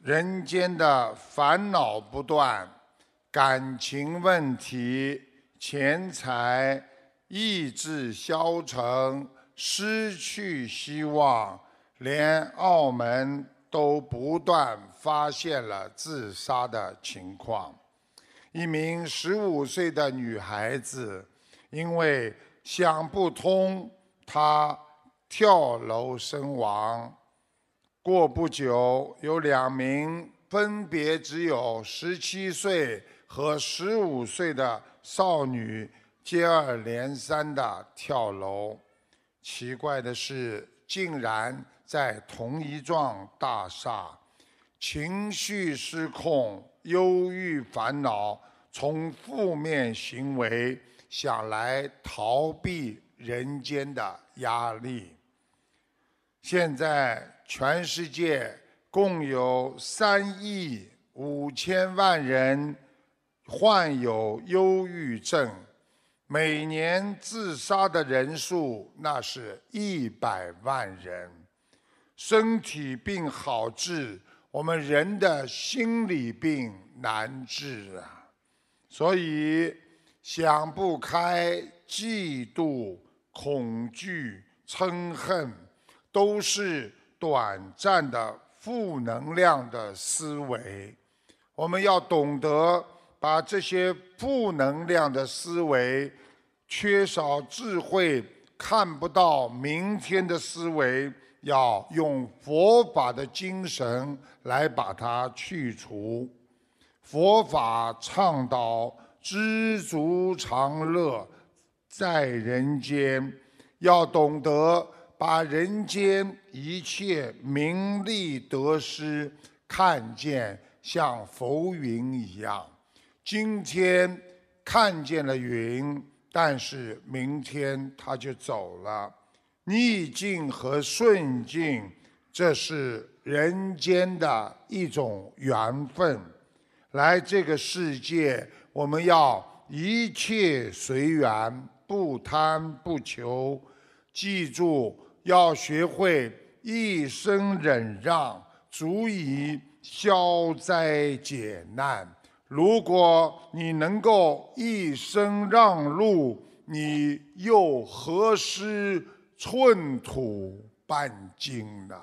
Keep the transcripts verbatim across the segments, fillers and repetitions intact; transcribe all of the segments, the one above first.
人间的烦恼不断，感情问题、钱财、意志消沉，失去希望，连澳门都不断发现了自杀的情况。一名十五岁的女孩子，因为想不通，她跳楼身亡。过不久，有两名分别只有十七岁和十五岁的少女接二连三地跳楼。奇怪的是，竟然在同一幢大厦，情绪失控、忧郁烦恼，从负面行为想来逃避人间的压力。现在全世界共有三亿五千万人患有忧郁症，每年自杀的人数那是一百万人。身体病好治，我们人的心理病难治啊！所以想不开、嫉妒、恐惧、嗔恨，都是短暂的负能量的思维。我们要懂得把这些负能量的思维、缺少智慧、看不到明天的思维，要用佛法的精神来把它去除。佛法倡导知足常乐，在人间，要懂得把人间一切名利得失看见像浮云一样。今天看见了云，但是明天它就走了。逆境和顺境，这是人间的一种缘分。来这个世界，我们要一切随缘，不贪不求。记住，要学会一生忍让，足以消灾解难。如果你能够一生让路，你又何须寸土半金呢？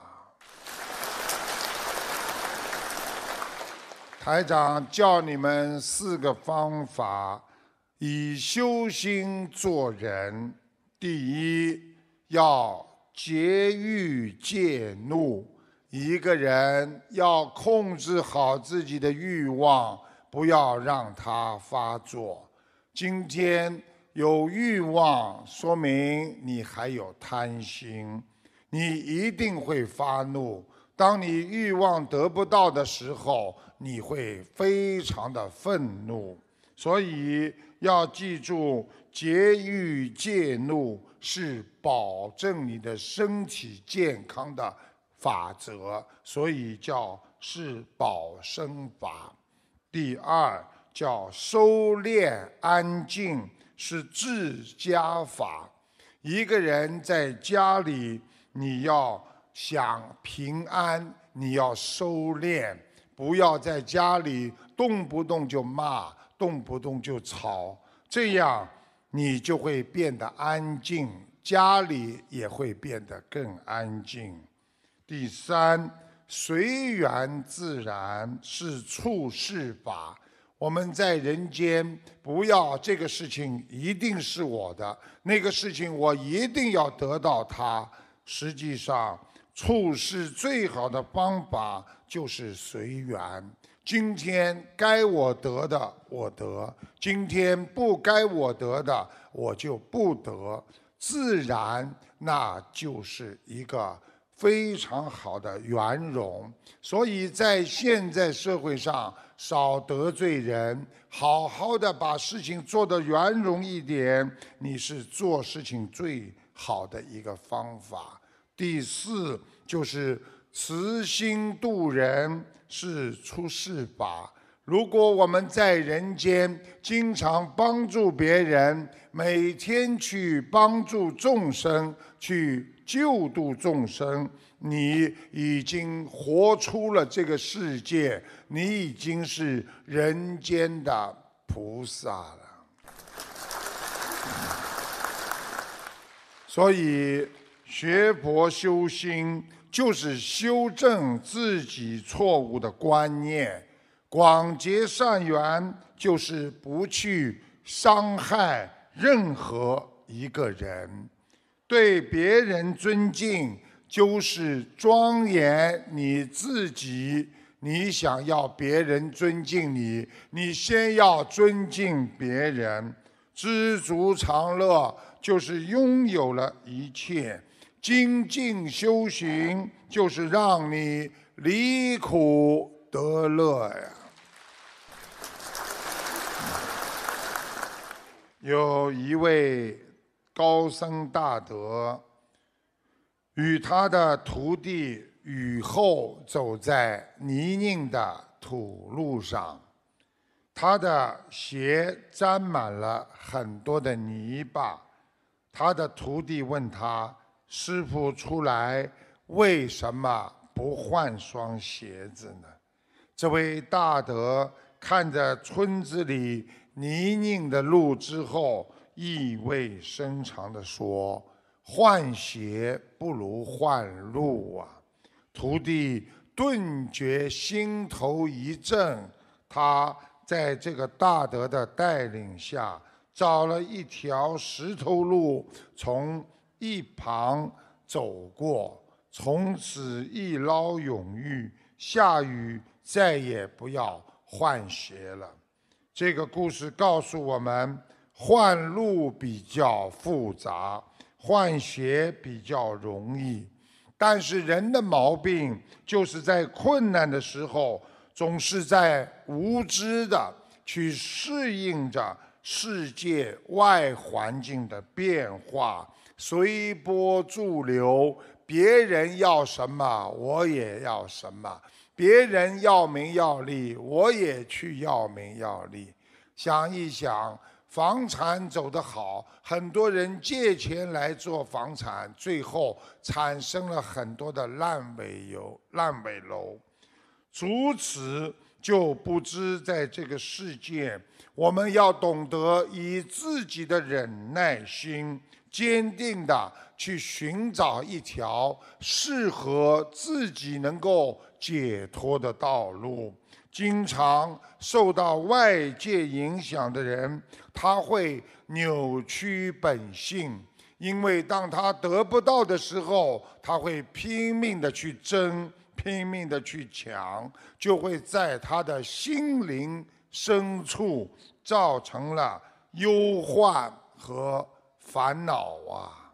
台长教你们四个方法，以修心做人。第一，要节欲戒怒。一个人要控制好自己的欲望，不要让它发作。今天有欲望，说明你还有贪心，你一定会发怒。当你欲望得不到的时候，你会非常的愤怒。所以要记住，节欲戒怒是保证你的身体健康的法则，所以叫是保身法。第二叫收敛安静，是治家法。一个人在家里，你要想平安，你要收敛，不要在家里动不动就骂，动不动就吵，这样你就会变得安静，家里也会变得更安静。第三，随缘自然，是处事法。我们在人间，不要这个事情一定是我的，那个事情我一定要得到它。实际上，处事最好的方法就是随缘。今天该我得的我得，今天不该我得的我就不得，自然那就是一个非常好的圆融。所以在现在社会上，少得罪人，好好的把事情做得圆融一点，你是做事情最好的一个方法。第四就是慈心度人，是出世法。 如果我们在人间经常帮助别人，每天去帮助众生，去救度众生，你已经活出了这个世界，你已经是人间的菩萨了。所以学佛修心就是修正自己错误的观念，广结善缘就是不去伤害任何一个人，对别人尊敬就是庄严你自己。你想要别人尊敬你，你先要尊敬别人。知足常乐就是拥有了一切，精进修行就是让你离苦得乐呀。有一位高僧大德，与他的徒弟雨后走在泥泞的土路上，他的鞋沾满了很多的泥巴。他的徒弟问他：“师父出来为什么不换双鞋子呢？”这位大德看着村子里泥泞的路之后，意味深长地说：“换鞋不如换路啊！”徒弟顿觉心头一震，他在这个大德的带领下，找了一条石头路，从一旁走过，从此一劳永逸，下雨再也不要换鞋了。这个故事告诉我们，换路比较复杂，换鞋比较容易。但是人的毛病就是在困难的时候，总是在无知的去适应着世界外环境的变化，随波逐流，别人要什么我也要什么，别人要名要利我也去要名要利。想一想，房产走得好，很多人借钱来做房产，最后产生了很多的烂尾楼、烂尾楼。除此就不知在这个世界，我们要懂得以自己的忍耐心，坚定地去寻找一条适合自己能够解脱的道路。经常受到外界影响的人，他会扭曲本性，因为当他得不到的时候，他会拼命地去争，拼命地去抢，就会在他的心灵深处造成了忧患和烦恼啊。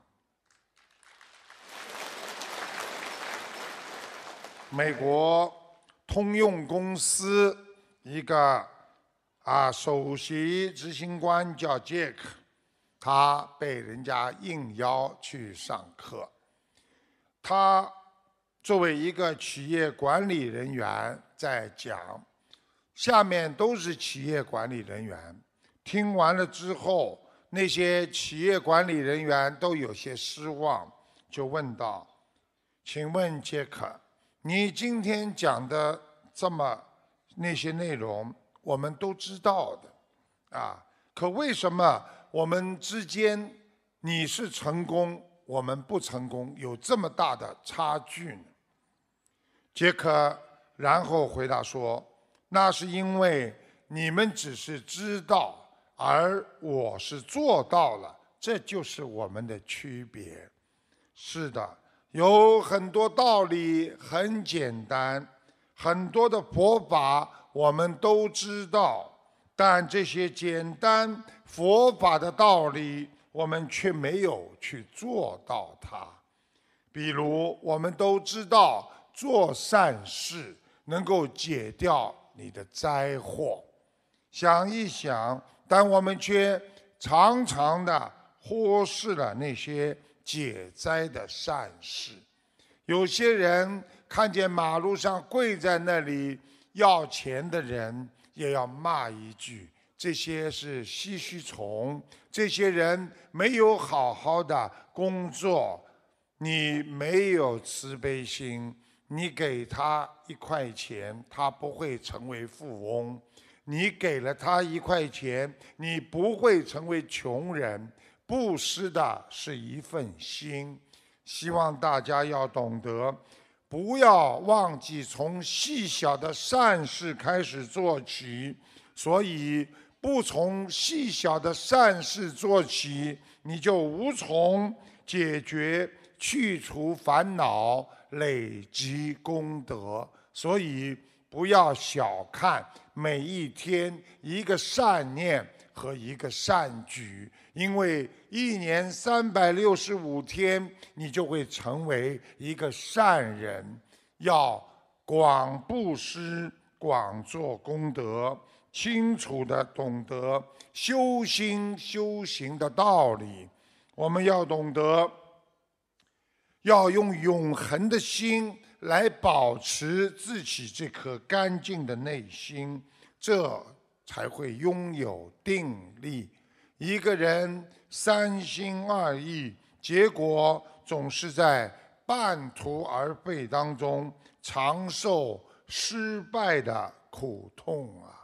美国通用公司一个啊首席执行官叫杰克，他被人家应邀去上课。他作为一个企业管理人员在讲，下面都是企业管理人员。听完了之后，那些企业管理人员都有些失望，就问道：“请问杰克，你今天讲的这么那些内容，我们都知道的，啊，可为什么我们之间你是成功，我们不成功，有这么大的差距呢？”杰克然后回答说：“那是因为你们只是知道，而我是做到了，这就是我们的区别。”是的。有很多道理很简单，很多的佛法我们都知道，但这些简单佛法的道理，我们却没有去做到它。比如，我们都知道做善事能够解掉你的灾祸，想一想，但我们却常常的忽视了那些解灾的善事。有些人看见马路上跪在那里要钱的人， 也要骂一句。这些是唏嘘虫，这些人没有好好的工作，你没有慈悲心，你给他一块钱，他不会成为富翁；你给了他一块钱，你不会成为穷人。布施的是一份心，希望大家要懂得，不要忘记从细小的善事开始做起。所以不从细小的善事做起，你就无从解决、去除烦恼、累积功德。所以不要小看每一天一个善念和一个善举，因为一年三百六十五天，你就会成为一个善人。要广布施，广做功德，清楚地懂得修心修行的道理。我们要懂得，要用永恒的心来保持自己这颗干净的内心，这才会拥有定力。一个人三心二意，结果总是在半途而废当中，常受失败的苦痛啊！